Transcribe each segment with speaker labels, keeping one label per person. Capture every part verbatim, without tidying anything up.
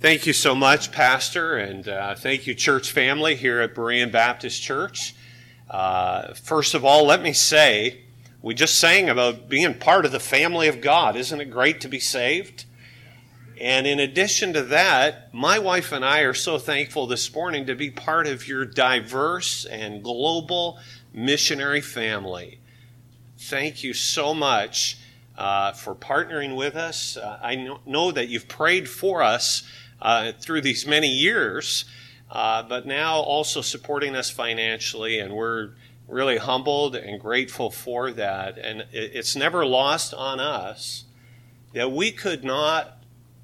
Speaker 1: Thank you so much, Pastor, and uh, thank you, church family here at Berean Baptist Church. Uh, first of all, let me say, we just sang about being part of the family of God. Isn't it great to be saved? And in addition to that, my wife and I are so thankful this morning to be part of your diverse and global missionary family. Thank you so much uh, for partnering with us. Uh, I know, know that you've prayed for us Uh, through these many years, uh, but now also supporting us financially, and we're really humbled and grateful for that. And it, it's never lost on us that we could not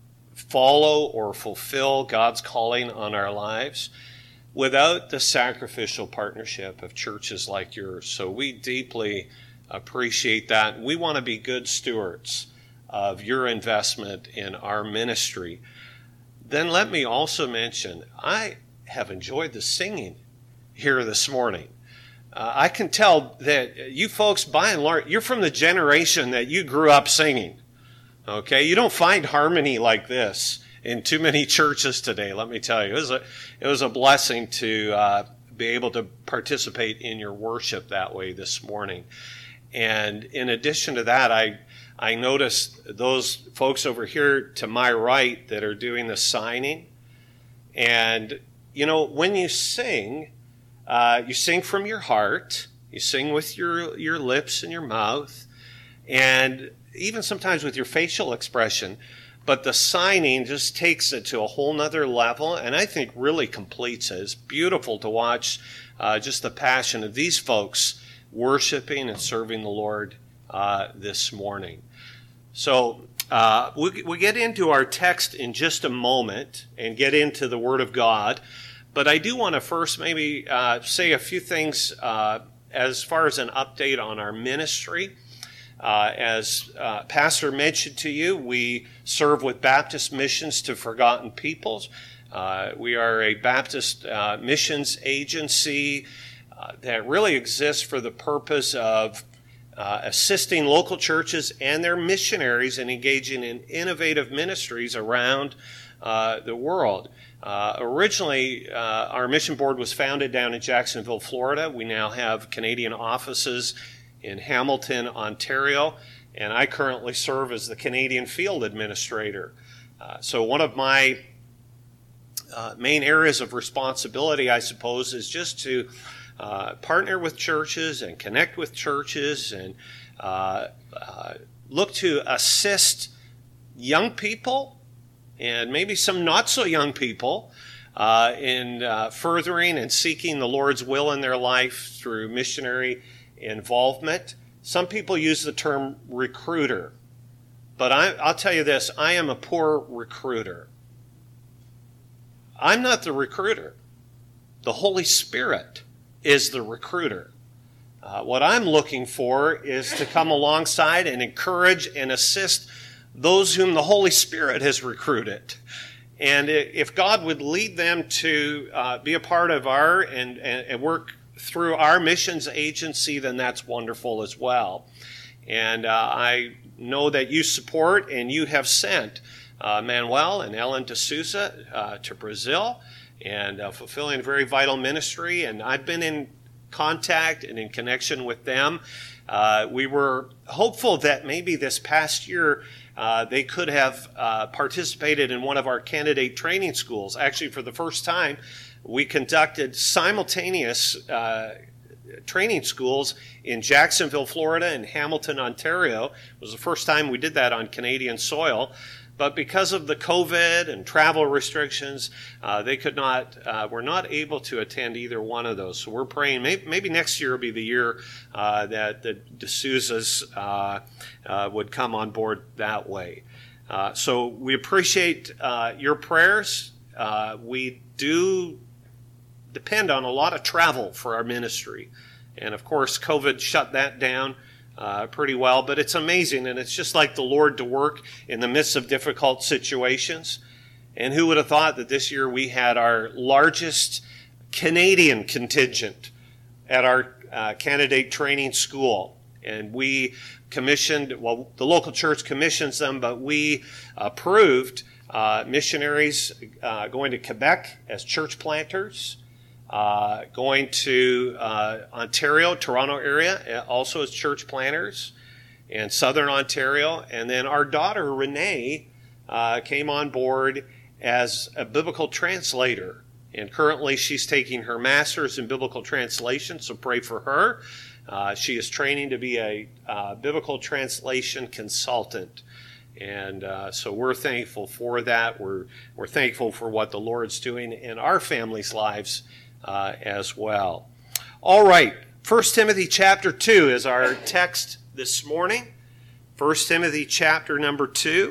Speaker 1: follow or fulfill God's calling on our lives without the sacrificial partnership of churches like yours. So we deeply appreciate that. We want to be good stewards of your investment in our ministry. Then let me also mention, I have enjoyed the singing here this morning. Uh, I can tell that you folks, by and large, you're from the generation that you grew up singing. Okay, you don't find harmony like this in too many churches today. Let me tell you, it was a it was a blessing to uh, be able to participate in your worship that way this morning. And in addition to that, I. I noticed those folks over here to my right that are doing the signing. And, you know, when you sing, uh, you sing from your heart. You sing with your, your lips and your mouth. And even sometimes with your facial expression. But the signing just takes it to a whole nother level. And I think really completes it. It's beautiful to watch uh, just the passion of these folks worshiping and serving the Lord uh, this morning. So uh, we, we get into our text in just a moment and get into the Word of God. But I do want to first maybe uh, say a few things uh, as far as an update on our ministry. Uh, as uh, Pastor mentioned to you, we serve with Baptist Missions to Forgotten Peoples. Uh, we are a Baptist uh, missions agency uh, that really exists for the purpose of Uh, assisting local churches and their missionaries in engaging in innovative ministries around uh, the world. Uh, originally, uh, our mission board was founded down in Jacksonville, Florida. We now have Canadian offices in Hamilton, Ontario, and I currently serve as the Canadian field administrator. Uh, so one of my uh, main areas of responsibility, I suppose, is just to Uh, partner with churches and connect with churches and uh, uh, look to assist young people and maybe some not so young people uh, in uh, furthering and seeking the Lord's will in their life through missionary involvement. Some people use the term recruiter, but I, I'll tell you this, I am a poor recruiter. I'm not the recruiter. The Holy Spirit is the recruiter. Uh, what I'm looking for is to come alongside and encourage and assist those whom the Holy Spirit has recruited. And if God would lead them to uh, be a part of our and, and, and work through our missions agency, then that's wonderful as well. And uh, I know that you support and you have sent uh, Manuel and Ellen de Souza uh, to Brazil, and uh, fulfilling a very vital ministry. And I've been in contact and in connection with them. Uh, we were hopeful that maybe this past year uh, they could have uh, participated in one of our candidate training schools. Actually, for the first time, we conducted simultaneous uh, training schools in Jacksonville, Florida, and Hamilton, Ontario. It was the first time we did that on Canadian soil. But because of the COVID and travel restrictions, uh, they could not, uh, were not able to attend either one of those. So we're praying maybe, maybe next year will be the year uh, that the D'Souza's uh, uh, would come on board that way. Uh, so we appreciate uh, your prayers. Uh, we do depend on a lot of travel for our ministry. And of course, COVID shut that down Uh, pretty well, but it's amazing, and it's just like the Lord to work in the midst of difficult situations. And who would have thought that this year we had our largest Canadian contingent at our uh, candidate training school, and we commissioned, well, the local church commissions them, but we approved uh, missionaries uh, going to Quebec as church planters, uh, going to uh, Ontario, Toronto area, also as church planters in southern Ontario. And then our daughter, Renee, uh, came on board as a biblical translator. And currently she's taking her master's in biblical translation, so pray for her. Uh, she is training to be a uh, biblical translation consultant. And uh, so we're thankful for that. We're, we're thankful for what the Lord's doing in our families' lives uh, as well. All right, First Timothy chapter two is our text this morning. First Timothy chapter number two.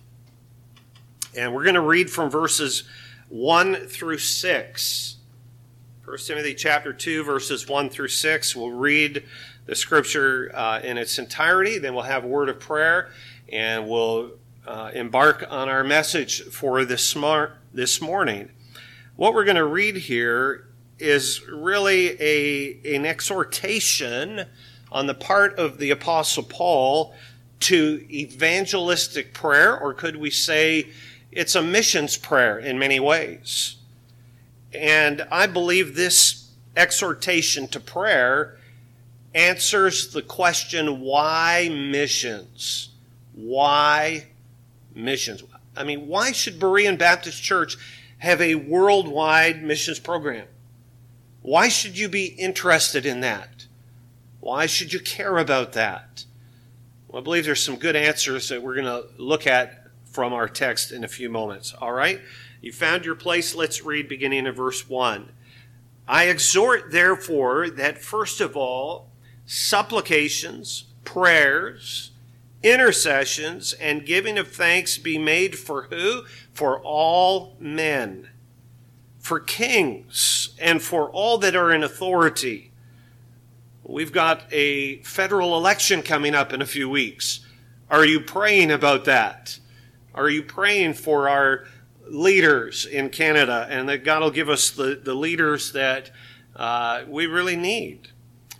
Speaker 1: And we're going to read from verses one through six. First Timothy chapter two, verses one through six. We'll read the scripture uh, in its entirety. Then we'll have a word of prayer, and we'll uh, embark on our message for this, mar- this morning. What we're going to read here is really a, an exhortation on the part of the Apostle Paul to evangelistic prayer, or could we say it's a missions prayer in many ways. And I believe this exhortation to prayer answers the question, why missions? Why missions? I mean, why should Berean Baptist Church have a worldwide missions program? Why should you be interested in that? Why should you care about that? Well, I believe there's some good answers that we're going to look at from our text in a few moments. All right? You found your place. Let's read beginning in verse one. I exhort, therefore, that first of all, supplications, prayers, intercessions, and giving of thanks be made for who? For all men, for kings, and for all that are in authority. We've got a federal election coming up in a few weeks. Are you praying about that? Are you praying for our leaders in Canada, and that God will give us the, the leaders that uh, we really need?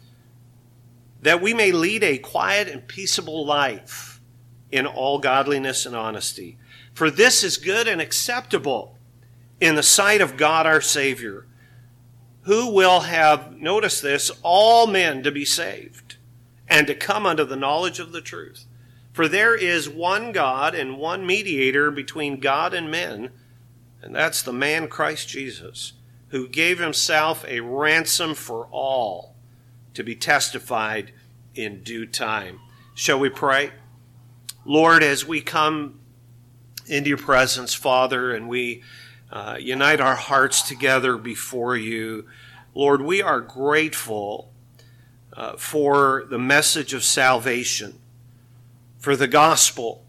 Speaker 1: That we may lead a quiet and peaceable life in all godliness and honesty. For this is good and acceptable in the sight of God our Savior, who will have, notice this, all men to be saved and to come unto the knowledge of the truth. For there is one God and one mediator between God and men, and that's the man Christ Jesus, who gave himself a ransom for all, to be testified in due time. Shall we pray? Lord, as we come into your presence, Father, and we uh, unite our hearts together before you, Lord, we are grateful uh, for the message of salvation, for the gospel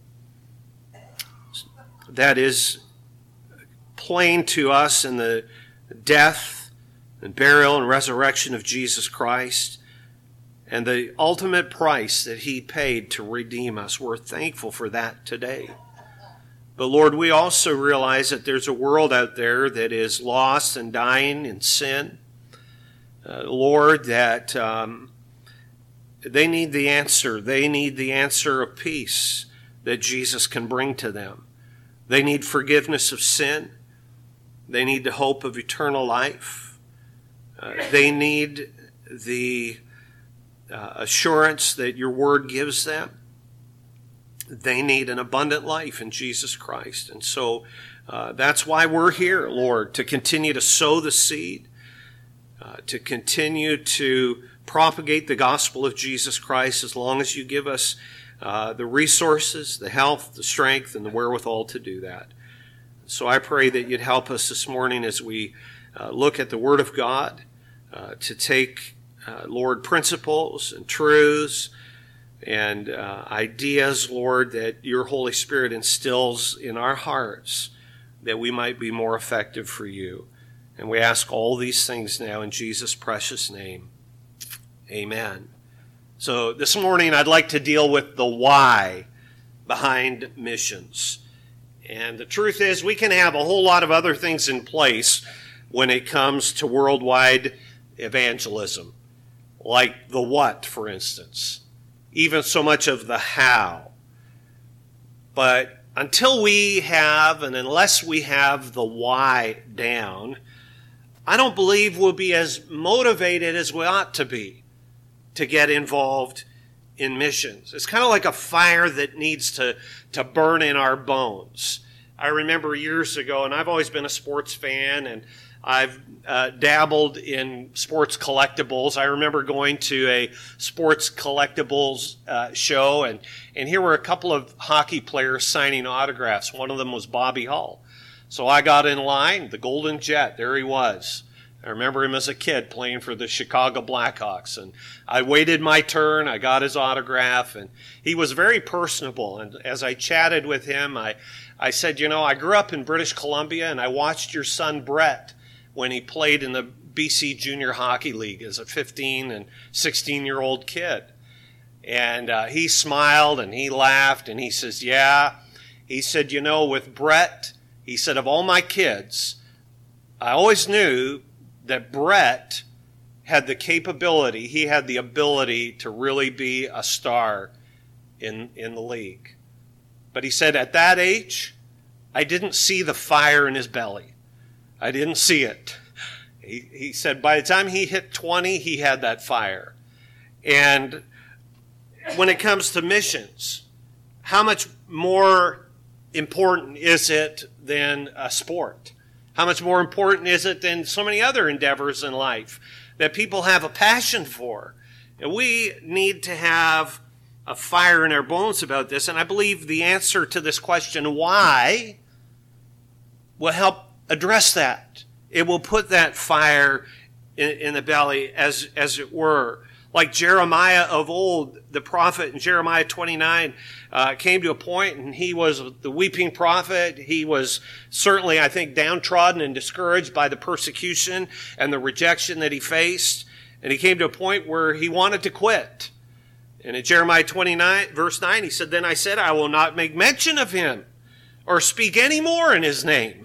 Speaker 1: that is plain to us in the death and burial and resurrection of Jesus Christ, and the ultimate price that he paid to redeem us. We're thankful for that today. But Lord, we also realize that there's a world out there that is lost and dying in sin. Uh, Lord, that um, they need the answer. They need the answer of peace that Jesus can bring to them. They need forgiveness of sin. They need the hope of eternal life. Uh, they need the uh, assurance that your word gives them. They need an abundant life in Jesus Christ. And so uh, that's why we're here, Lord, to continue to sow the seed, uh, to continue to propagate the gospel of Jesus Christ as long as you give us uh, the resources, the health, the strength, and the wherewithal to do that. So I pray that you'd help us this morning as we uh, look at the Word of God, uh, to take, uh, Lord, principles and truths and uh, ideas, Lord, that your Holy Spirit instills in our hearts, that we might be more effective for you. And we ask all these things now in Jesus' precious name. Amen. So this morning I'd like to deal with the why behind missions. And the truth is, we can have a whole lot of other things in place when it comes to worldwide evangelism, like the what, for instance, even so much of the how. But until we have, and unless we have the why down, I don't believe we'll be as motivated as we ought to be to get involved in missions. It's kind of like a fire that needs to, to burn in our bones. I remember years ago, and I've always been a sports fan, and I've uh, dabbled in sports collectibles. I remember going to a sports collectibles uh, show, and, and here were a couple of hockey players signing autographs. One of them was Bobby Hull. So I got in line, the Golden Jet, there he was. I remember him as a kid playing for the Chicago Blackhawks, and I waited my turn. I got his autograph, and he was very personable. And as I chatted with him, I, I said, you know, I grew up in British Columbia, and I watched your son Brett when he played in the B C Junior Hockey League as a fifteen and sixteen-year-old kid. And uh, he smiled, and he laughed, and he says, yeah. He said, you know, with Brett, he said, of all my kids, I always knew that Brett had the capability, he had the ability to really be a star in, in the league. But he said, at that age, I didn't see the fire in his belly. I didn't see it. He, he said by the time he hit twenty, he had that fire. And when it comes to missions, how much more important is it than a sport? How much more important is it than so many other endeavors in life that people have a passion for? And we need to have a fire in our bones about this. And I believe the answer to this question, why, will help address that. It will put that fire in, in the belly, as, as it were. Like Jeremiah of old, the prophet in Jeremiah twenty-nine uh, came to a point, and he was the weeping prophet. He was certainly, I think, downtrodden and discouraged by the persecution and the rejection that he faced. And he came to a point where he wanted to quit. And in Jeremiah twenty-nine, verse nine, he said, then I said, I will not make mention of him or speak any more in his name.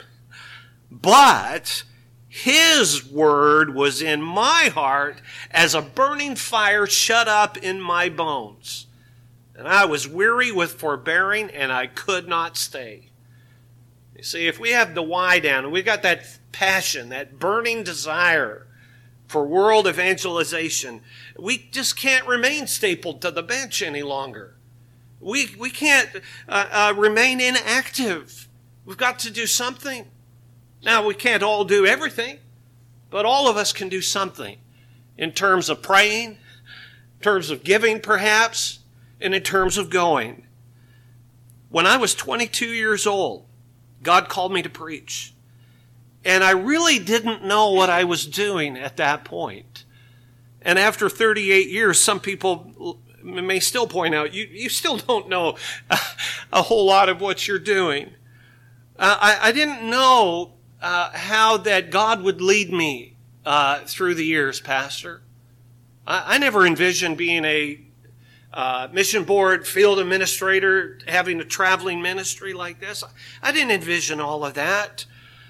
Speaker 1: But his word was in my heart as a burning fire shut up in my bones. And I was weary with forbearing, and I could not stay. You see, if we have the why down, and we've got that passion, that burning desire for world evangelization, we just can't remain stapled to the bench any longer. We, we can't uh, uh, remain inactive. We've got to do something. Now, we can't all do everything, but all of us can do something in terms of praying, in terms of giving perhaps, and in terms of going. When I was twenty-two years old, God called me to preach. And I really didn't know what I was doing at that point. And after thirty-eight years, some people may still point out, you, you still don't know a, a whole lot of what you're doing. Uh, I, I didn't know Uh, how that God would lead me uh, through the years, Pastor. I, I never envisioned being a uh, mission board field administrator, having a traveling ministry like this. I didn't envision all of that.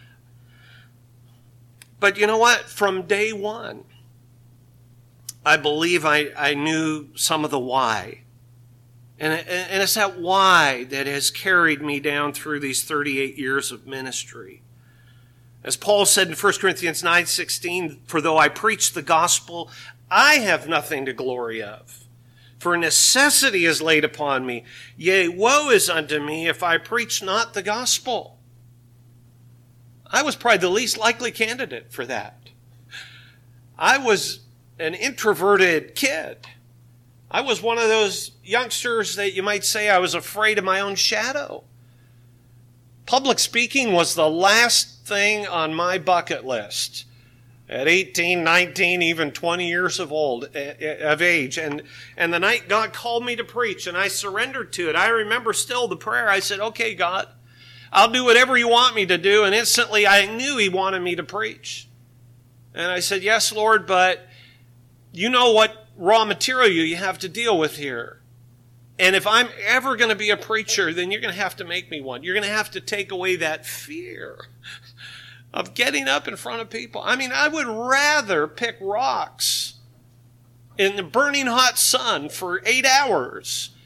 Speaker 1: But you know what? From day one, I believe I, I knew some of the why. And, and it's that why that has carried me down through these thirty-eight years of ministry. As Paul said in First Corinthians nine sixteen, for though I preach the gospel, I have nothing to glory of. For necessity is laid upon me. Yea, woe is unto me if I preach not the gospel. I was probably the least likely candidate for that. I was an introverted kid. I was one of those youngsters that you might say I was afraid of my own shadow. Public speaking was the last thing on my bucket list at eighteen, nineteen, even twenty years of old of age. And, and the night God called me to preach and I surrendered to it, I remember still the prayer. I said, okay, God, I'll do whatever you want me to do. And instantly I knew he wanted me to preach. And I said, yes, Lord, but you know what raw material you have to deal with here. And if I'm ever going to be a preacher, then you're going to have to make me one. You're going to have to take away that fear of getting up in front of people. I mean, I would rather pick rocks in the burning hot sun for eight hours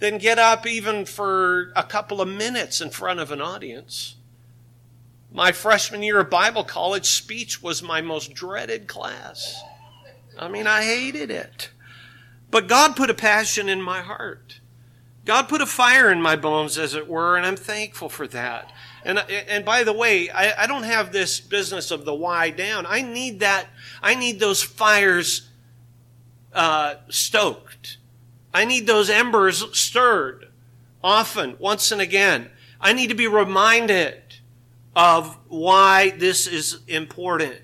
Speaker 1: than get up even for a couple of minutes in front of an audience. My freshman year of Bible college, speech was my most dreaded class. I mean, I hated it. But God put a passion in my heart. God put a fire in my bones, as it were, and I'm thankful for that. And and by the way, I, I don't have this business of the why down. I need that. I need those fires uh, stoked. I need those embers stirred often, once and again. I need to be reminded of why this is important.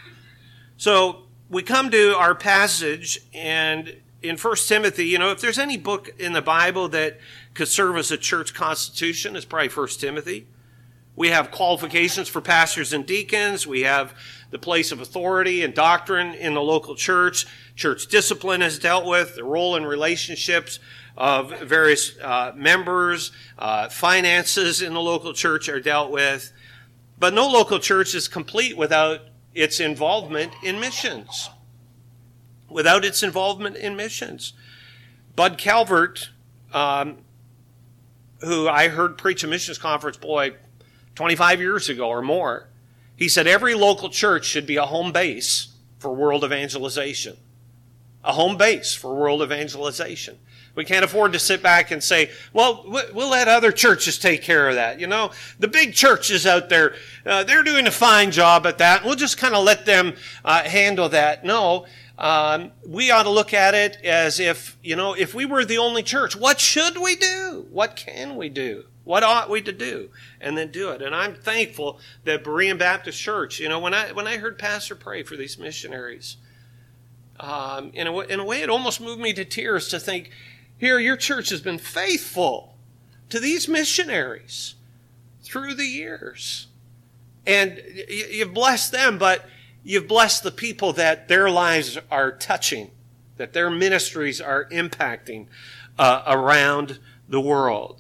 Speaker 1: So we come to our passage, and in First Timothy, you know, if there's any book in the Bible that could serve as a church constitution, it's probably First Timothy. We have qualifications for pastors and deacons. We have the place of authority and doctrine in the local church. Church discipline is dealt with, the role and relationships of various uh, members, uh, finances in the local church are dealt with. But no local church is complete without its involvement in missions. Without its involvement in missions. Bud Calvert, um, who I heard preach a missions conference, boy, twenty-five years ago or more, he said every local church should be a home base for world evangelization. A home base for world evangelization. We can't afford to sit back and say, well, we'll let other churches take care of that. You know, the big churches out there, uh, they're doing a fine job at that. We'll just kind of let them uh, handle that. No, um, we ought to look at it as if, you know, if we were the only church, what should we do? What can we do? What ought we to do? And then do it. And I'm thankful that Berean Baptist Church, you know, when I when I heard Pastor pray for these missionaries, um, in, a, in a way it almost moved me to tears to think, here, your church has been faithful to these missionaries through the years. And you've blessed them, but you've blessed the people that their lives are touching, that their ministries are impacting uh, around the world.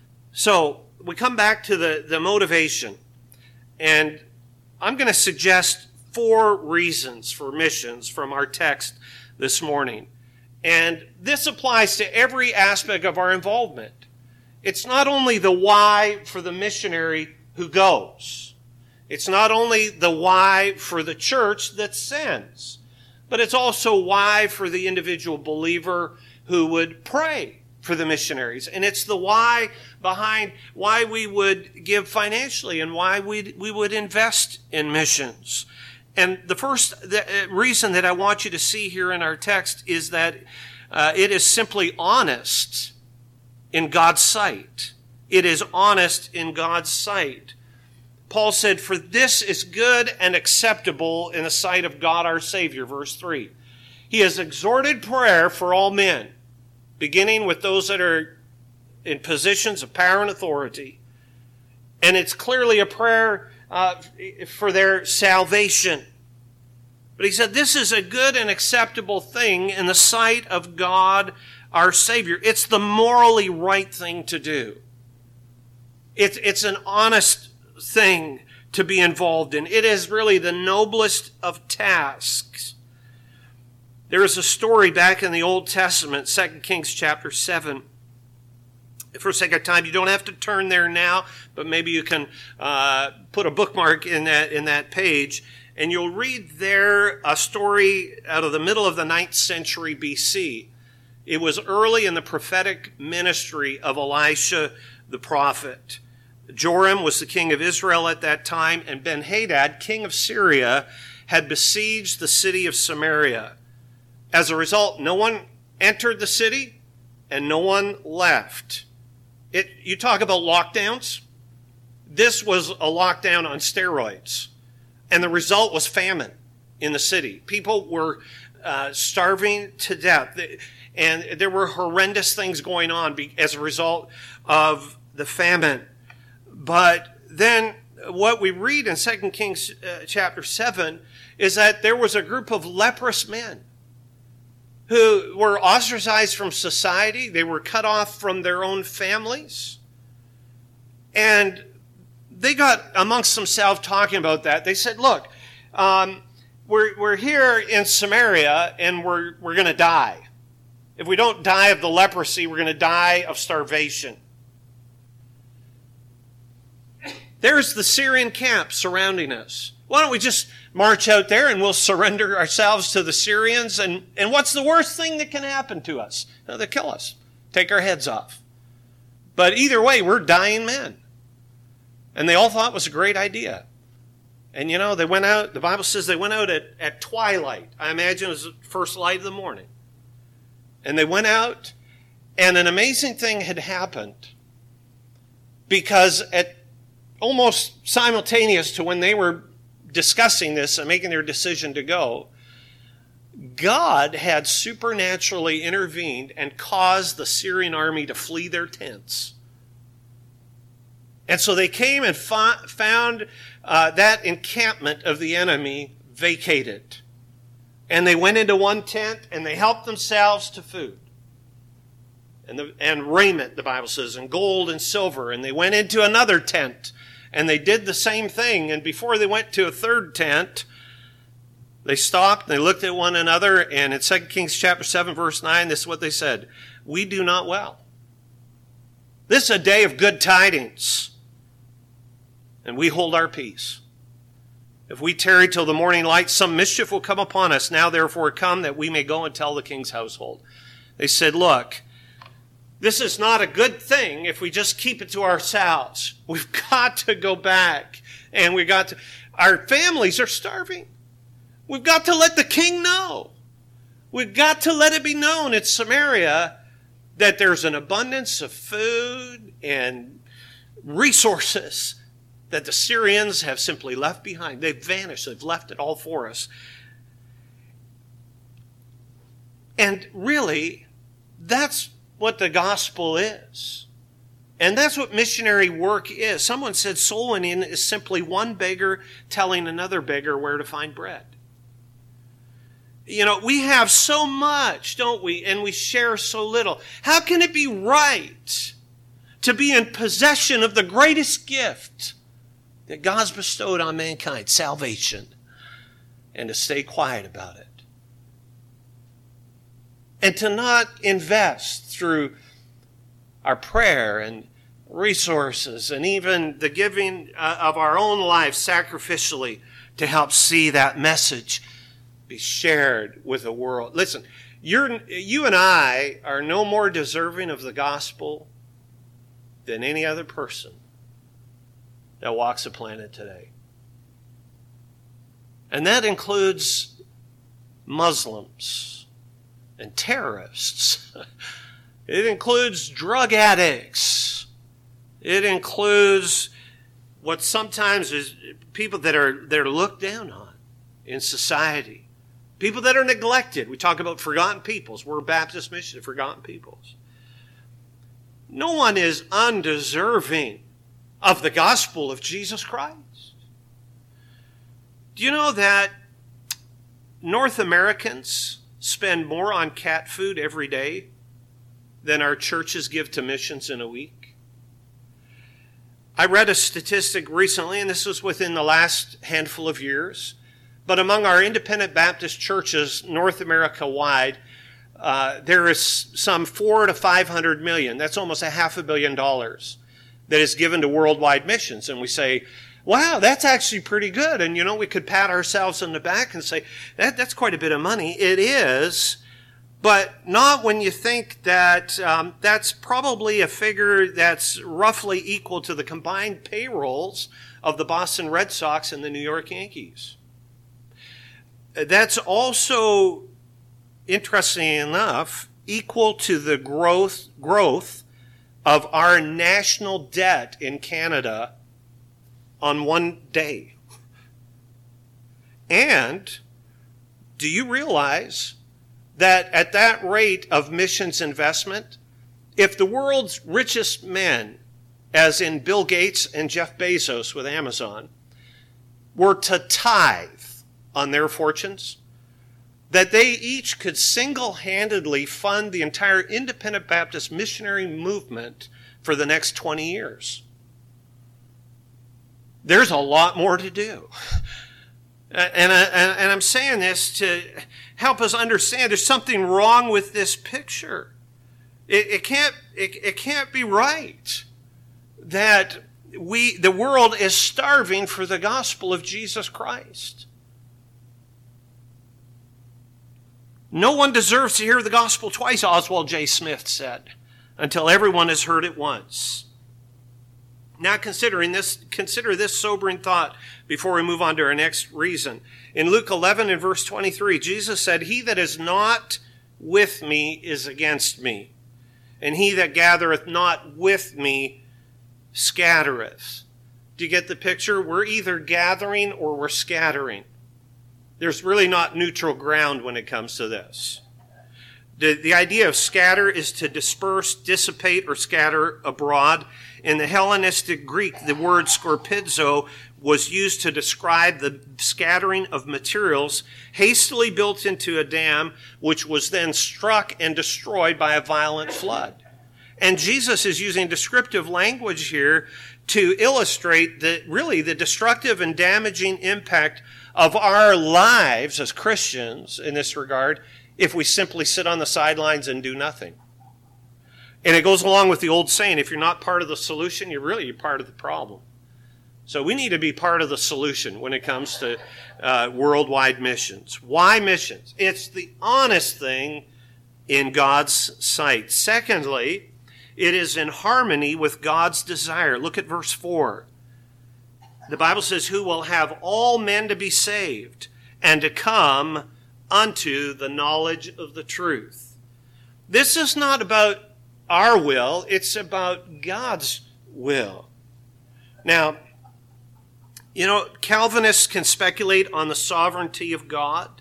Speaker 1: So we come back to the, the motivation. And I'm going to suggest four reasons for missions from our text this morning. And this applies to every aspect of our involvement. It's not only the why for the missionary who goes. It's not only the why for the church that sends. But it's also why for the individual believer who would pray for the missionaries. And it's the why behind why we would give financially and why we we would invest in missions. And the first reason that I want you to see here in our text is that uh, it is simply honest in God's sight. It is honest in God's sight. Paul said, for this is good and acceptable in the sight of God our Savior, verse three. He has exhorted prayer for all men, beginning with those that are in positions of power and authority. And it's clearly a prayer Uh, for their salvation. But he said this is a good and acceptable thing in the sight of God our Savior. It's the morally right thing to do. It's, it's an honest thing to be involved in. It is really the noblest of tasks. There is a story back in the Old Testament, Second Kings chapter seven. For sake of time, you don't have to turn there now, but maybe you can uh, put a bookmark in that in that page, and you'll read there a story out of the middle of the ninth century B C. It was early in the prophetic ministry of Elisha the prophet. Joram was the king of Israel at that time, and Ben-Hadad, king of Syria, had besieged the city of Samaria. As a result, no one entered the city, and no one left. It, you talk about lockdowns. This was a lockdown on steroids. And the result was famine in the city. People were uh, starving to death. And there were horrendous things going on as a result of the famine. But then what we read in Second Kings uh, chapter seven is that there was a group of leprous men who were ostracized from society. They were cut off from their own families. And they got amongst themselves talking about that. They said, look, um, we're, we're here in Samaria and we're, we're going to die. If we don't die of the leprosy, we're going to die of starvation. There's the Syrian camp surrounding us. Why don't we just march out there and we'll surrender ourselves to the Syrians? And, and what's the worst thing that can happen to us? No, they'll kill us, take our heads off. But either way, we're dying men. And they all thought it was a great idea. And you know, they went out, the Bible says they went out at, at twilight. I imagine it was the first light of the morning. And they went out, and an amazing thing had happened. Because at almost simultaneous to when they were discussing this and making their decision to go, God had supernaturally intervened and caused the Syrian army to flee their tents. And so they came and fa- found uh, that encampment of the enemy vacated. And they went into one tent and they helped themselves to food. And, the, and raiment, the Bible says, and gold and silver. And they went into another tent and they did the same thing. And before they went to a third tent, they stopped and they looked at one another. And in Second Kings chapter seven, verse nine, this is what they said. We do not well. This is a day of good tidings. And we hold our peace. If we tarry till the morning light, some mischief will come upon us. Now therefore come that we may go and tell the king's household. They said, look, this is not a good thing if we just keep it to ourselves. We've got to go back. And we got to, our families are starving. We've got to let the king know. We've got to let it be known in Samaria that there's an abundance of food and resources that the Syrians have simply left behind. They've vanished. They've left it all for us. And really, that's what the gospel is. And that's what missionary work is. Someone said soul winning is simply one beggar telling another beggar where to find bread. You know, we have so much, don't we? And we share so little. How can it be right to be in possession of the greatest gift that God's bestowed on mankind, salvation, and to stay quiet about it? And to not invest through our prayer and resources and even the giving of our own lives sacrificially to help see that message be shared with the world. Listen, you're, you and I are no more deserving of the gospel than any other person that walks the planet today. And that includes Muslims and terrorists. It includes drug addicts. It includes what sometimes is people that are, that are looked down on in society. People that are neglected. We talk about forgotten peoples. We're a Baptist mission of forgotten peoples. No one is undeserving of the gospel of Jesus Christ. Do you know that North Americans spend more on cat food every day than our churches give to missions in a week? I read a statistic recently, and this was within the last handful of years, but among our independent Baptist churches, North America-wide, uh, there is some four to five hundred million. That's almost a half a billion dollars that is given to worldwide missions. And we say, wow, that's actually pretty good. And, you know, we could pat ourselves on the back and say, that, that's quite a bit of money. It is, but not when you think that um, that's probably a figure that's roughly equal to the combined payrolls of the Boston Red Sox and the New York Yankees. That's also, interestingly enough, equal to the growth growth of our national debt in Canada on one day. And do you realize that at that rate of missions investment, if the world's richest men, as in Bill Gates and Jeff Bezos with Amazon, were to tithe on their fortunes, that they each could single-handedly fund the entire independent Baptist missionary movement for the next twenty years. There's a lot more to do. And, I, and I'm saying this to help us understand there's something wrong with this picture. It, it can't, it, it can't be right that we, the world is starving for the gospel of Jesus Christ. No one deserves to hear the gospel twice, Oswald J. Smith said, until everyone has heard it once. Now considering this, consider this sobering thought before we move on to our next reason. In Luke eleven and verse twenty-three, Jesus said, "He that is not with me is against me, and he that gathereth not with me scattereth." Do you get the picture? We're either gathering or we're scattering. There's really not neutral ground when it comes to this. The, the idea of scatter is to disperse, dissipate, or scatter abroad. In the Hellenistic Greek, the word skorpidzo was used to describe the scattering of materials hastily built into a dam, which was then struck and destroyed by a violent flood. And Jesus is using descriptive language here to illustrate that really the destructive and damaging impact of our lives as Christians in this regard if we simply sit on the sidelines and do nothing. And it goes along with the old saying, if you're not part of the solution, you're really part of the problem. So we need to be part of the solution when it comes to uh, worldwide missions. Why missions? It's the honest thing in God's sight. Secondly, it is in harmony with God's desire. Look at verse four. The Bible says, "Who will have all men to be saved and to come unto the knowledge of the truth." This is not about our will, it's about God's will. Now, you know, Calvinists can speculate on the sovereignty of God,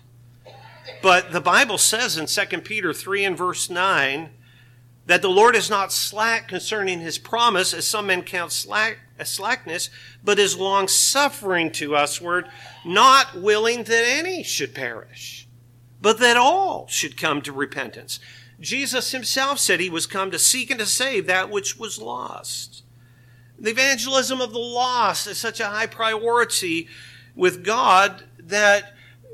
Speaker 1: but the Bible says in Second Peter three and verse nine that the Lord is not slack concerning his promise, as some men count slack, as slackness, but is long-suffering to usward, not willing that any should perish, but that all should come to repentance. Jesus himself said he was come to seek and to save that which was lost. The evangelism of the lost is such a high priority with God that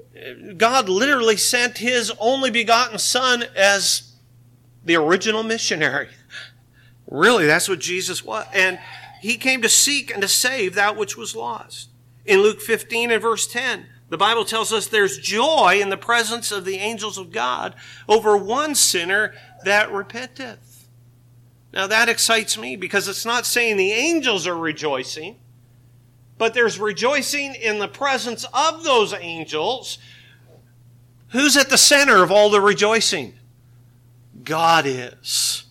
Speaker 1: God literally sent his only begotten Son as the original missionary. Really, that's what Jesus was. And he came to seek and to save that which was lost. In Luke fifteen and verse ten, the Bible tells us there's joy in the presence of the angels of God over one sinner that repenteth. Now that excites me because it's not saying the angels are rejoicing, but there's rejoicing in the presence of those angels. Who's at the center of all the rejoicing? God is.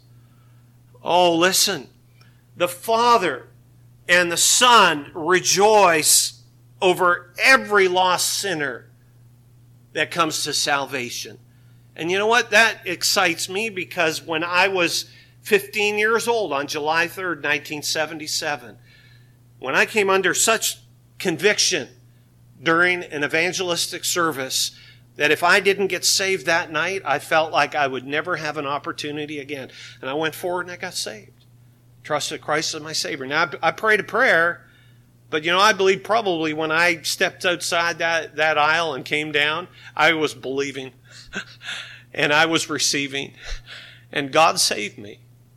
Speaker 1: Oh, listen. The Father and the Son rejoice over every lost sinner that comes to salvation. And you know what? That excites me because when I was fifteen years old on July third, nineteen seventy-seven, when I came under such conviction during an evangelistic service that if I didn't get saved that night, I felt like I would never have an opportunity again. And I went forward and I got saved. Trusted Christ as my Savior. Now, I prayed a prayer, but you know, I believe probably when I stepped outside that, that aisle and came down, I was believing and I was receiving. And God saved me.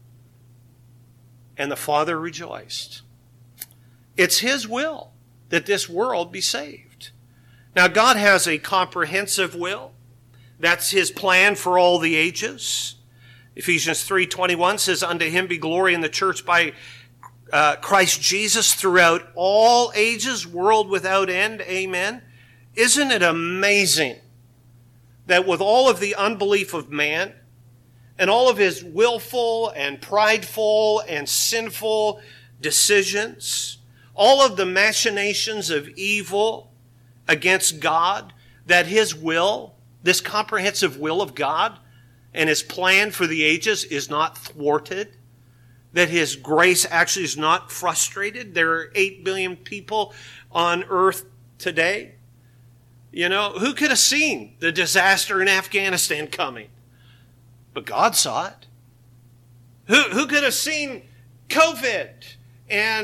Speaker 1: And the Father rejoiced. It's his will that this world be saved. Now, God has a comprehensive will. That's his plan for all the ages. Ephesians three twenty-one says, "Unto him be glory in the church by uh, Christ Jesus throughout all ages, world without end." Amen. Isn't it amazing that with all of the unbelief of man and all of his willful and prideful and sinful decisions, all of the machinations of evil against God, that his will, this comprehensive will of God and his plan for the ages is not thwarted, that his grace actually is not frustrated. There are eight billion people on earth today. You know, who could have seen the disaster in Afghanistan coming? But God saw it. Who, who could have seen COVID and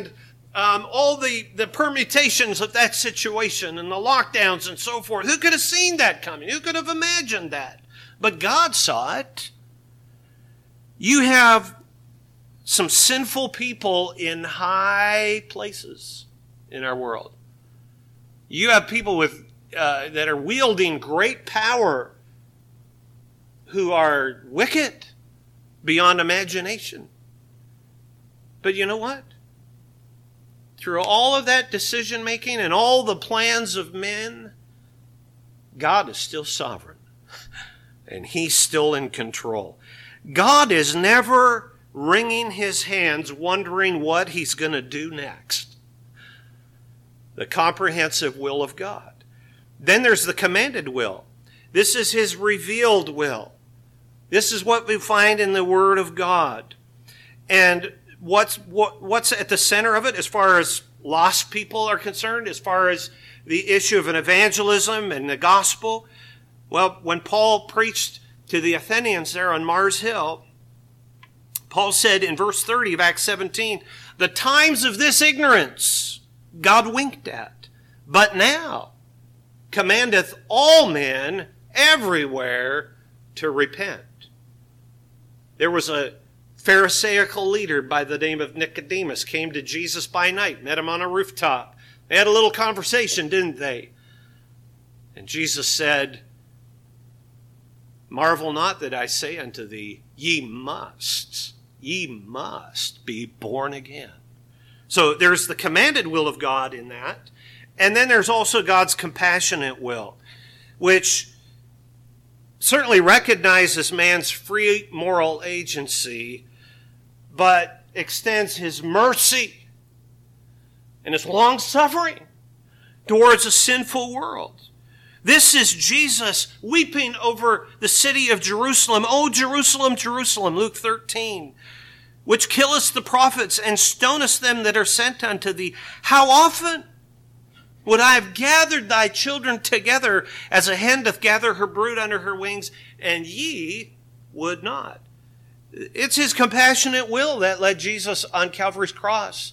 Speaker 1: um, all the, the permutations of that situation and the lockdowns and so forth. Who could have seen that coming? Who could have imagined that? But God saw it. You have some sinful people in high places in our world. You have people with uh, that are wielding great power who are wicked beyond imagination. But you know what? Through all of that decision making and all the plans of men, God is still sovereign. And He's still in control. God is never wringing His hands wondering what He's going to do next. The comprehensive will of God. Then there's the commanded will. This is His revealed will. This is what we find in the Word of God. And what's what, what's at the center of it as far as lost people are concerned, as far as the issue of an evangelism and the gospel? Well, when Paul preached to the Athenians there on Mars Hill, Paul said in verse thirty of Acts seventeen, the times of this ignorance God winked at, but now commandeth all men everywhere to repent. There was a Pharisaical leader by the name of Nicodemus, came to Jesus by night, met him on a rooftop. They had a little conversation, didn't they? And Jesus said, marvel not that I say unto thee, ye must, ye must be born again. So there's the commanded will of God in that. And then there's also God's compassionate will, which certainly recognizes man's free moral agency, but extends His mercy and His long-suffering towards a sinful world. This is Jesus weeping over the city of Jerusalem. O Jerusalem, Jerusalem, Luke thirteen, which killest the prophets and stonest them that are sent unto thee. How often would I have gathered thy children together as a hen doth gather her brood under her wings, and ye would not. It's His compassionate will that led Jesus on Calvary's cross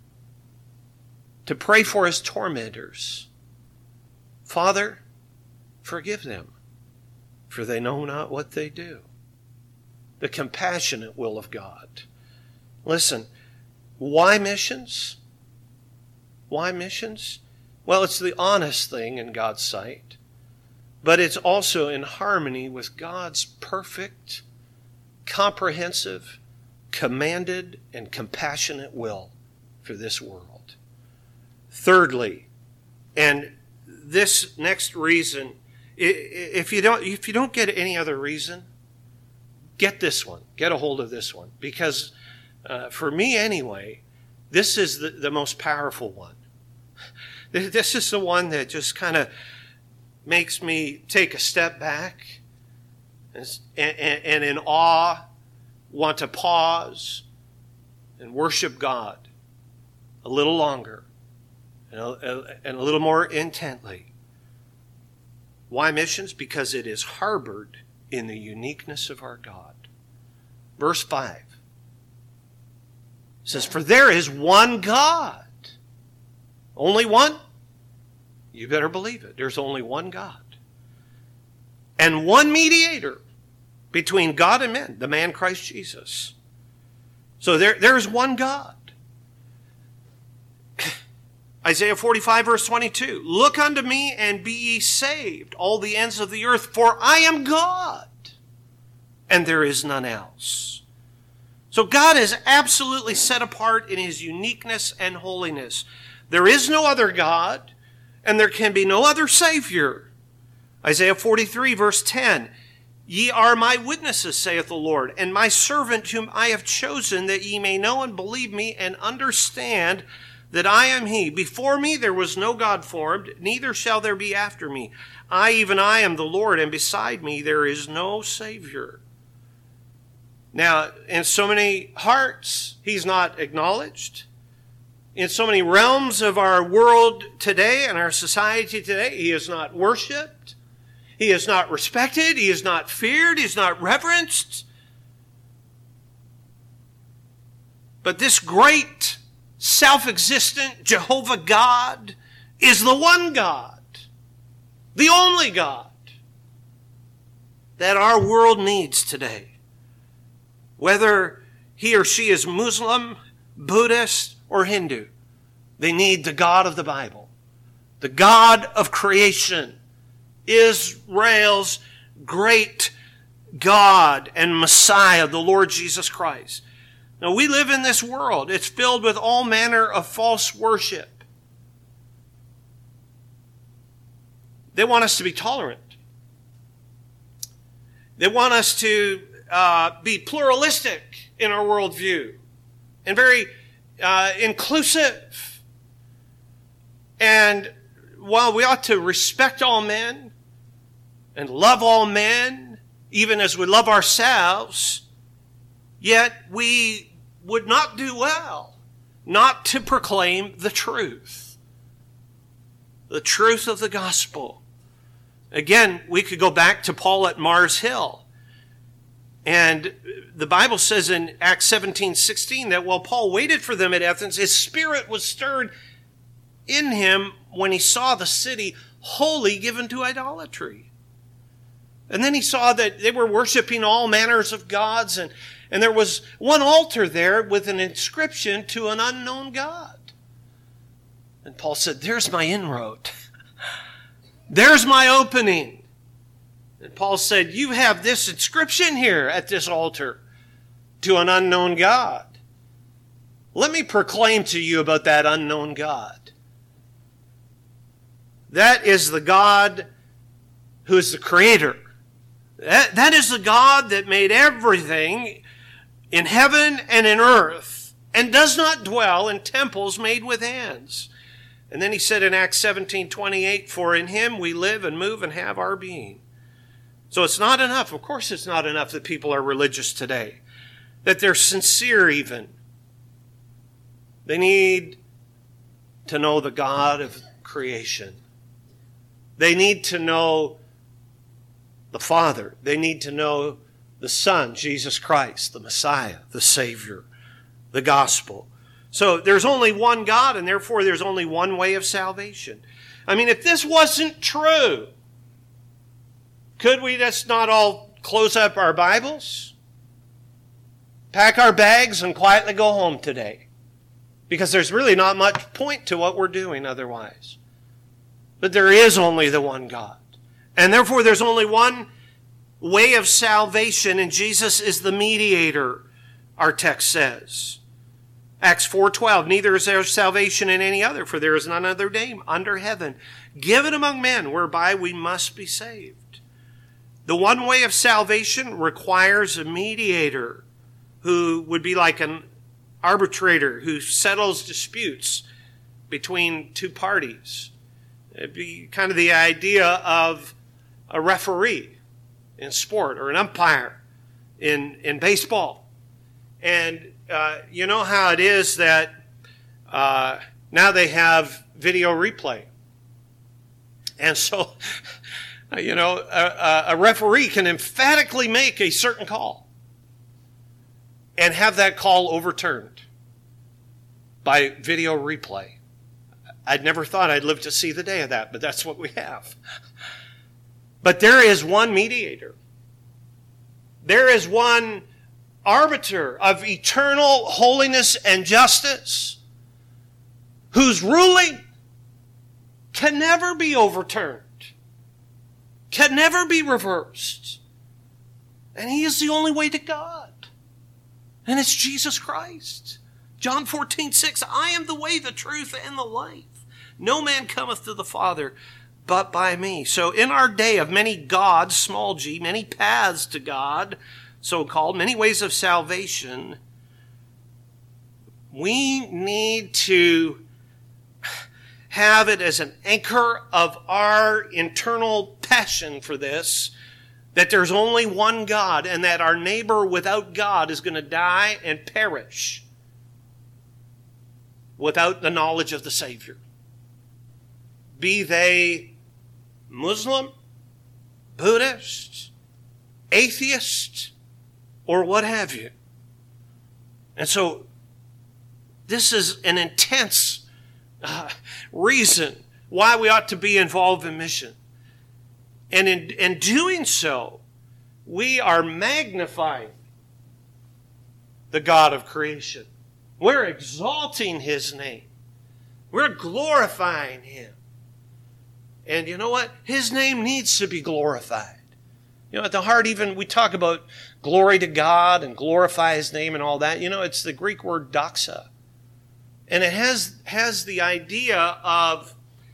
Speaker 1: to pray for His tormentors. Father, forgive them, for they know not what they do. The compassionate will of God. Listen, why missions? Why missions? Well, it's the honest thing in God's sight, but it's also in harmony with God's perfect, comprehensive, commanded, and compassionate will for this world. Thirdly, and this next reason, if you don't, if you don't get any other reason, get this one. Get a hold of this one. Because uh, for me anyway, this is the, the most powerful one. This is the one that just kind of makes me take a step back and, and, and in awe want to pause and worship God a little longer and a, and a little more intently. Why missions? Because it is harbored in the uniqueness of our God. Verse five says, for there is one God. Only one? You better believe it. There's only one God. And one mediator between God and men, the man Christ Jesus. So there, there's one God. Isaiah forty-five, verse twenty-two. Look unto me and be ye saved, all the ends of the earth, for I am God, and there is none else. So God is absolutely set apart in His uniqueness and holiness. There is no other God, and there can be no other Savior. Isaiah forty-three, verse ten. Ye are my witnesses, saith the Lord, and my servant whom I have chosen, that ye may know and believe me, and understand that I am He. Before me there was no God formed, neither shall there be after me. I, even I, am the Lord, and beside me there is no Savior. Now, in so many hearts, He's not acknowledged. In so many realms of our world today and our society today, He is not worshipped. He is not respected. He is not feared. He is not reverenced. But this great
Speaker 2: self-existent Jehovah God is the one God, the only God that our world needs today. Whether he or she is Muslim, Buddhist, or Hindu, they need the God of the Bible, the God of creation, Israel's great God and Messiah, the Lord Jesus Christ. Now, we live in this world. It's filled with all manner of false worship. They want us to be tolerant. They want us to uh, be pluralistic in our worldview and very uh, inclusive. And while we ought to respect all men and love all men, even as we love ourselves, yet we would not do well not to proclaim the truth. The truth of the gospel. Again, we could go back to Paul at Mars Hill. And the Bible says in Acts seventeen sixteen that while Paul waited for them at Athens, his spirit was stirred in him when he saw the city wholly given to idolatry. And then he saw that they were worshiping all manners of gods, and, and there was one altar there with an inscription to an unknown God. And Paul said, there's my inroad. There's my opening. And Paul said, you have this inscription here at this altar to an unknown God. Let me proclaim to you about that unknown God. That is the God who is the creator. That, that is the God that made everything in heaven and in earth and does not dwell in temples made with hands. And then he said in Acts seventeen twenty-eight, for in him we live and move and have our being. So it's not enough. Of course it's not enough that people are religious today, that they're sincere even. They need to know the God of creation. They need to know the Father. They need to know the Son, Jesus Christ, the Messiah, the Savior, the gospel. So there's only one God, and therefore there's only one way of salvation. I mean, if this wasn't true, could we just not all close up our Bibles, pack our bags, and quietly go home today? Because there's really not much point to what we're doing otherwise. But there is only the one God. And therefore there's only one way of salvation, and Jesus is the mediator, our text says. Acts four twelve, neither is there salvation in any other, for there is none other name under heaven given among men whereby we must be saved. The one way of salvation requires a mediator who would be like an arbitrator who settles disputes between two parties. It'd be kind of the idea of a referee in sport or an umpire in, in baseball. And uh, you know how it is that uh, now they have video replay. And so, you know, a, a referee can emphatically make a certain call and have that call overturned by video replay. I'd never thought I'd live to see the day of that, but that's what we have. But there is one mediator. There is one arbiter of eternal holiness and justice whose ruling can never be overturned, can never be reversed. And he is the only way to God. And it's Jesus Christ. John fourteen six, I am the way, the truth, and the life. No man cometh to the Father but by me. So in our day of many gods, small g, many paths to God, so-called, many ways of salvation, we need to have it as an anchor of our internal passion for this, that there's only one God, and that our neighbor without God is going to die and perish without the knowledge of the Savior. Be they Muslim, Buddhist, atheist, or what have you. And so This is an intense uh, reason why we ought to be involved in mission. And in, in doing so, we are magnifying the God of creation. We're exalting his name. We're glorifying him. And you know what? His name needs to be glorified. You know, at the heart, even we talk about glory to God and glorify his name and all that. You know, it's the Greek word doxa. And it has, has the idea of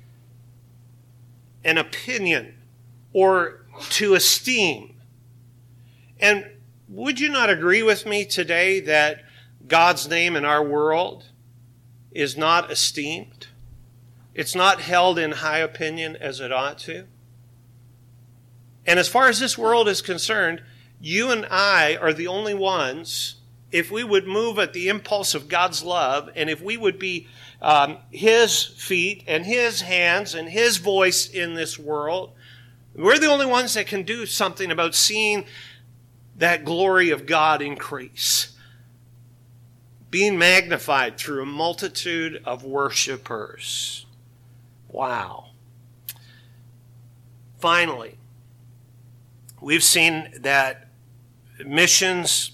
Speaker 2: an opinion or to esteem. And would you not agree with me today that God's name in our world is not esteemed? It's not held in high opinion as it ought to. And as far as this world is concerned, you and I are the only ones, if we would move at the impulse of God's love, and if we would be um, his feet and his hands and his voice in this world, we're the only ones that can do something about seeing that glory of God increase, being magnified through a multitude of worshipers. Wow. Finally, we've seen that missions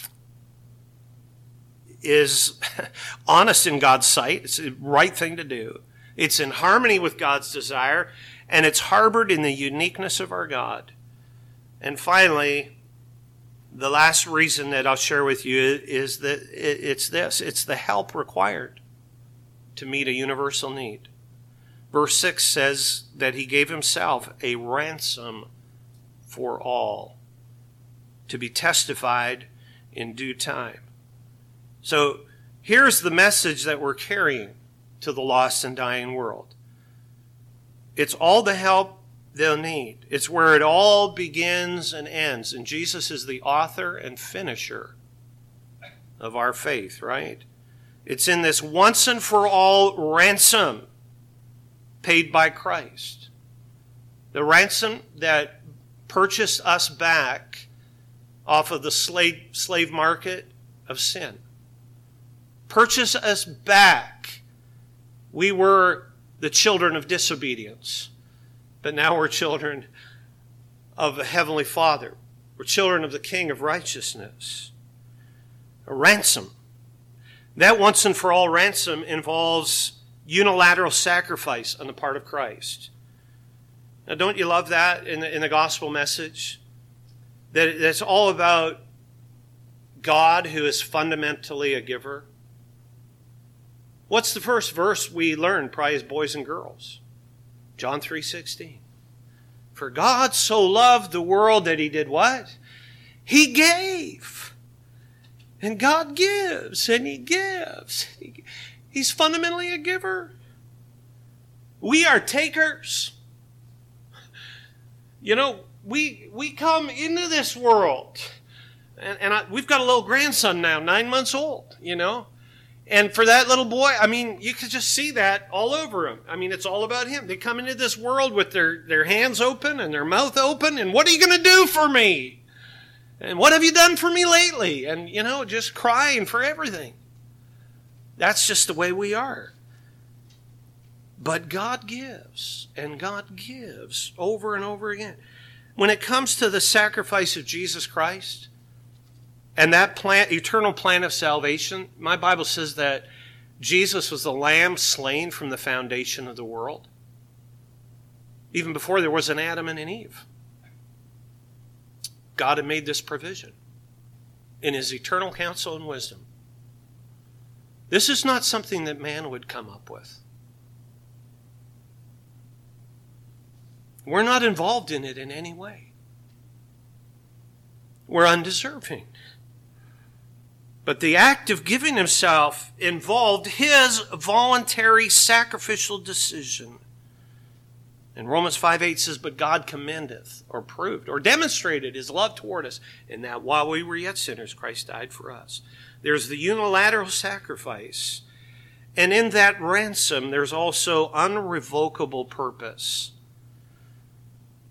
Speaker 2: is honest in God's sight. It's the right thing to do. It's in harmony with God's desire, and it's harbored in the uniqueness of our God. And finally, the last reason that I'll share with you is that it's this. It's the help required to meet a universal need. Verse six says that he gave himself a ransom for all, to be testified in due time. So here's the message that we're carrying to the lost and dying world. It's all the help they'll need. It's where it all begins and ends. And Jesus is the author and finisher of our faith, right? It's in this once and for all ransom paid by Christ. The ransom that purchased us back off of the slave, slave market of sin. Purchase us back. We were the children of disobedience, but now we're children of a heavenly Father. We're children of the King of righteousness. A ransom. That once and for all ransom involves unilateral sacrifice on the part of Christ. Now, don't you love that in the, in the gospel message? That it's all about God, who is fundamentally a giver. What's the first verse we learn, probably as boys and girls? John three sixteen. For God so loved the world that he did what? He gave. And God gives, and he gives. He's fundamentally a giver. We are takers. You know, we we come into this world, and, and I, we've got a little grandson now, nine months old, you know. And for that little boy, I mean, you could just see that all over him. I mean, it's all about him. They come into this world with their, their hands open and their mouth open, and what are you going to do for me? And what have you done for me lately? And, you know, just crying for everything. That's just the way we are. But God gives, and God gives over and over again. When it comes to the sacrifice of Jesus Christ and that plan, eternal plan of salvation, my Bible says that Jesus was the lamb slain from the foundation of the world, even before there was an Adam and an Eve. God had made this provision in his eternal counsel and wisdom. This is not something that man would come up with. We're not involved in it in any way. We're undeserving. But the act of giving himself involved his voluntary sacrificial decision. And Romans five eight says, but God commendeth, or proved, or demonstrated his love toward us, in that while we were yet sinners, Christ died for us. There's the unilateral sacrifice. And in that ransom, there's also unrevocable purpose.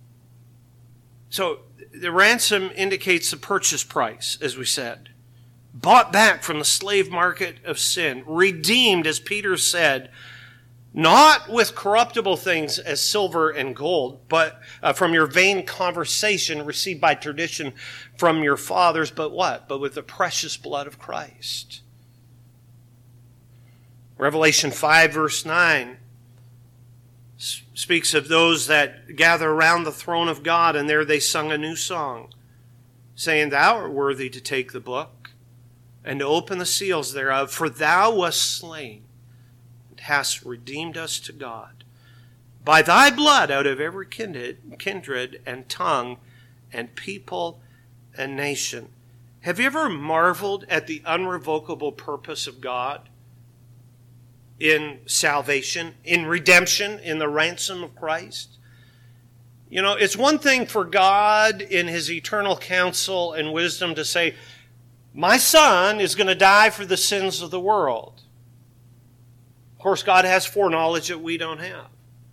Speaker 2: So the ransom indicates the purchase price, as we said. bought back from the slave market of sin, redeemed, as Peter said, not with corruptible things as silver and gold, but uh, from your vain conversation received by tradition from your fathers, but what? But with the precious blood of Christ. Revelation five, verse nine, speaks of those that gather around the throne of God, and there they sung a new song, saying, Thou art worthy to take the book and to open the seals thereof, for thou wast slain and hast redeemed us to God by thy blood out of every kindred, kindred and tongue and people and nation. Have you ever marveled at the unrevocable purpose of God in salvation, in redemption, in the ransom of Christ? You know, it's one thing for God in his eternal counsel and wisdom to say, my son is going to die for the sins of the world. Of course, God has foreknowledge that we don't have.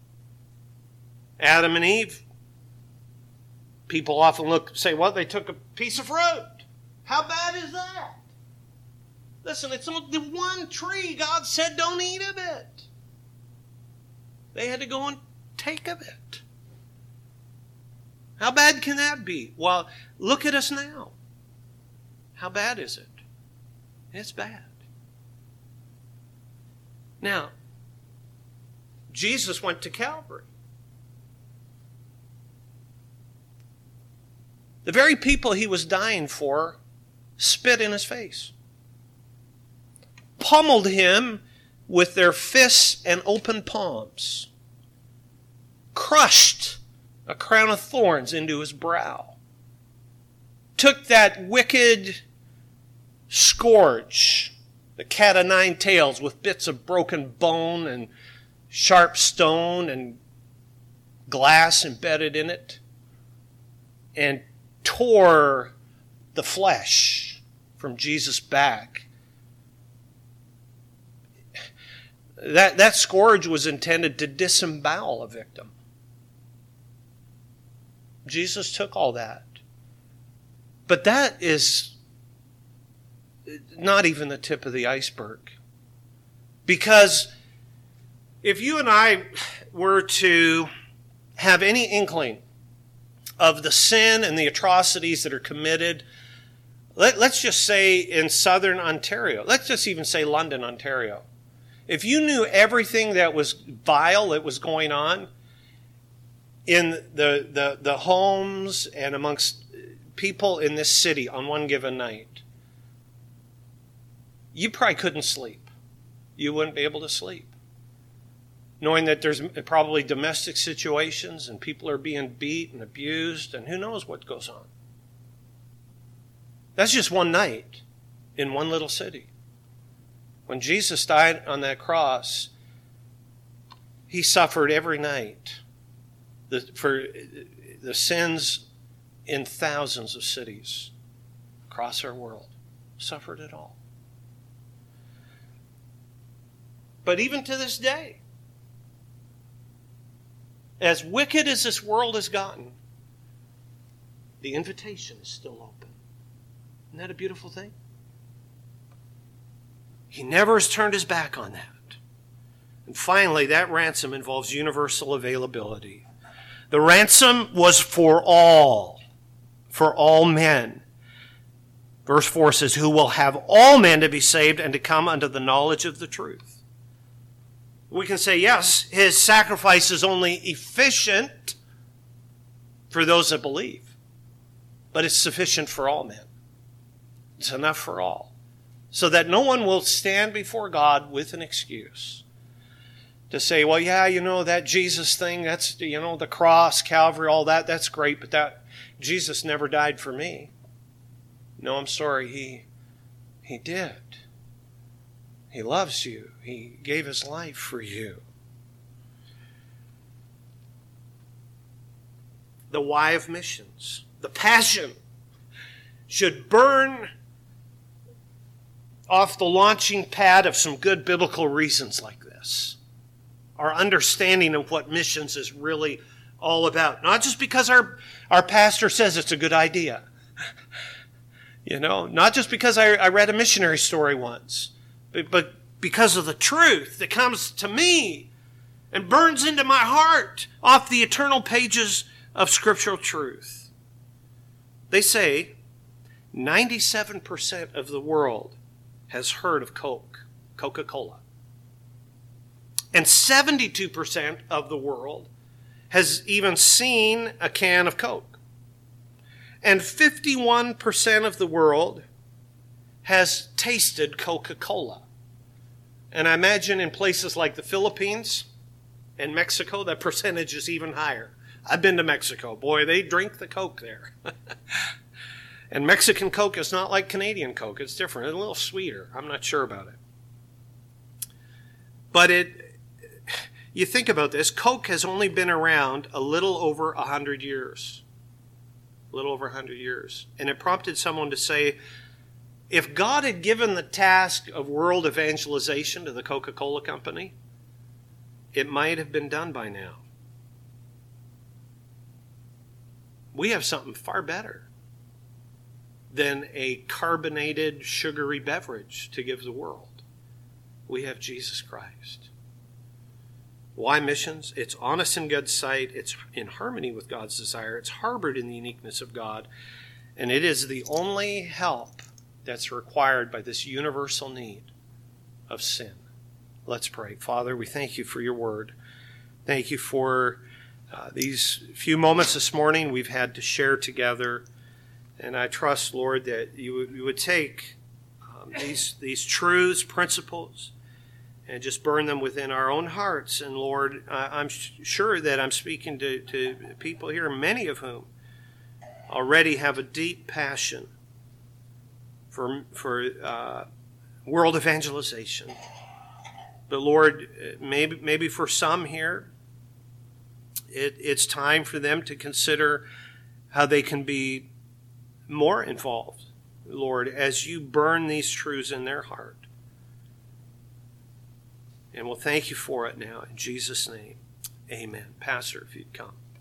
Speaker 2: Adam and Eve, people often look, say, well, they took a piece of fruit. How bad is that? Listen, it's on the one tree God said don't eat of it. They had to go and take of it. How bad can that be? Well, look at us now. How bad is it? It's bad. Now, Jesus went to Calvary. The very people he was dying for spit in his face, pummeled him with their fists and open palms, crushed a crown of thorns into his brow, took that wicked scourge, the cat o' nine tails, with bits of broken bone and sharp stone and glass embedded in it, and tore the flesh from Jesus' back. That, that scourge was intended to disembowel a victim. Jesus took all that. But that is not even the tip of the iceberg. Because if you and I were to have any inkling of the sin and the atrocities that are committed, let, let's just say in southern Ontario, let's just even say London, Ontario. If you knew everything that was vile that was going on in the, the, the homes and amongst people in this city on one given night, you probably couldn't sleep. You wouldn't be able to sleep. Knowing that there's probably domestic situations and people are being beat and abused and who knows what goes on. That's just one night in one little city. When Jesus died on that cross, he suffered every night the, for the sins in thousands of cities across our world. Suffered it all. But even to this day, as wicked as this world has gotten, the invitation is still open. Isn't that a beautiful thing? He never has turned his back on that. And finally, that ransom involves universal availability. The ransom was for all, for all men. Verse four says, who will have all men to be saved and to come unto the knowledge of the truth. We can say, yes, his sacrifice is only efficient for those that believe, but it's sufficient for all men. It's enough for all. So that no one will stand before God with an excuse to say, well, yeah, you know, that Jesus thing, that's, you know, the cross, Calvary, all that, that's great, but that Jesus never died for me. No, I'm sorry, he, he did. He loves you. He gave his life for you. The why of missions, the passion, should burn off the launching pad of some good biblical reasons like this. Our understanding of what missions is really all about. Not just because our, our pastor says it's a good idea. You know, not just because I, I read a missionary story once, but, but because of the truth that comes to me and burns into my heart off the eternal pages of scriptural truth. They say ninety-seven percent of the world has heard of Coke, Coca-Cola. And seventy-two percent of the world has even seen a can of Coke. And fifty-one percent of the world has tasted Coca-Cola. And I imagine in places like the Philippines and Mexico, that percentage is even higher. I've been to Mexico. Boy, they drink the Coke there. And Mexican Coke is not like Canadian Coke. It's different. It's a little sweeter. I'm not sure about it. But it, you think about this, Coke has only been around a little over one hundred years. A little over one hundred years. And it prompted someone to say, if God had given the task of world evangelization to the Coca-Cola Company, it might have been done by now. We have something far better than a carbonated, sugary beverage to give the world. We have Jesus Christ. Why missions? It's honest in God's sight. It's in harmony with God's desire. It's harbored in the uniqueness of God. And it is the only help that's required by this universal need of sin. Let's pray. Father, we thank you for your word. Thank you for uh, these few moments this morning we've had to share together. And I trust, Lord, that you would, you would take um, these, these truths, principles, and just burn them within our own hearts. And Lord, I, I'm sure that I'm speaking to, to people here, many of whom already have a deep passion for, for uh, world evangelization. But Lord, maybe, maybe for some here, it, it's time for them to consider how they can be more involved, Lord, as you burn these truths in their heart. And we'll thank you for it now. In Jesus' name, amen. Pastor, if you'd come.